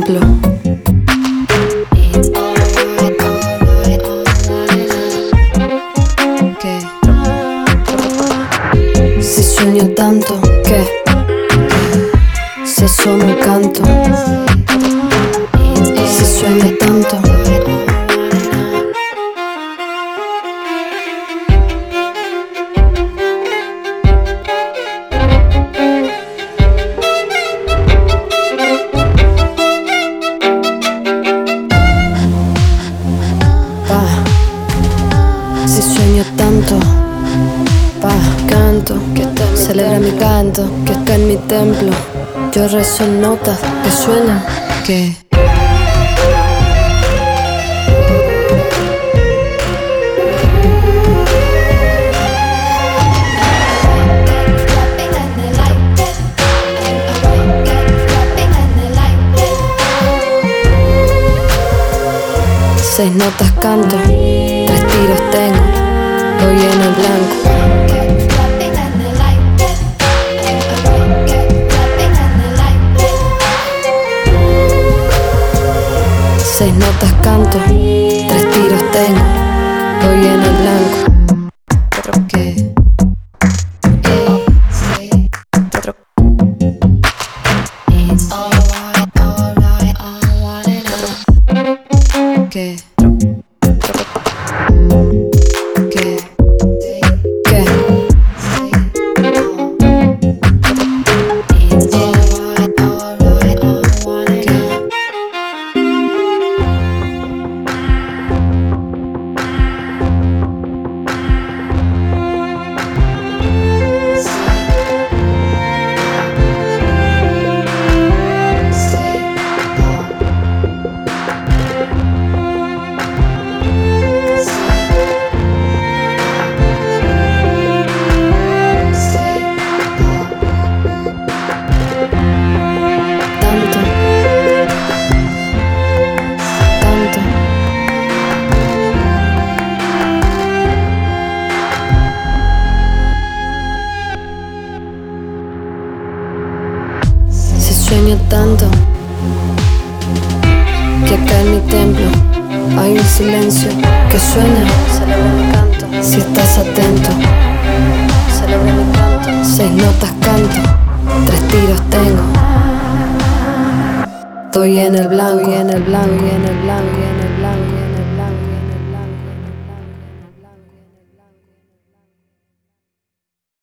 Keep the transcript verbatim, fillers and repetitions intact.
templo. ¿Qué? Si sueño tanto, ¿qué? Si asomo un canto. Si sueño tanto. Si sueño tanto, pa, canto, que celebra mi canto, que está en mi templo. Yo rezo en notas que suenan, que seis notas canto, tres tiros tengo, doy en el blanco. Seis notas canto, tres tiros tengo, doy en el blanco. ¿Qué? ¿Qué? ¿Qué? ¿Qué? Sueño tanto que acá en mi templo hay un silencio que suena. Celebra mi canto, si estás atento. Celebra mi canto, seis notas canto, tres tiros tengo. Estoy en el blanco, y en el blanco, y en el blanco, y en el blanco.